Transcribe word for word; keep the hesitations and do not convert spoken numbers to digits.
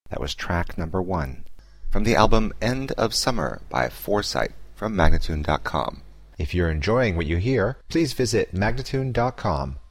That was track number one from the album End of Summer by Foresight from Magnatune dot com. If you're enjoying what you hear, please visit Magnatune dot com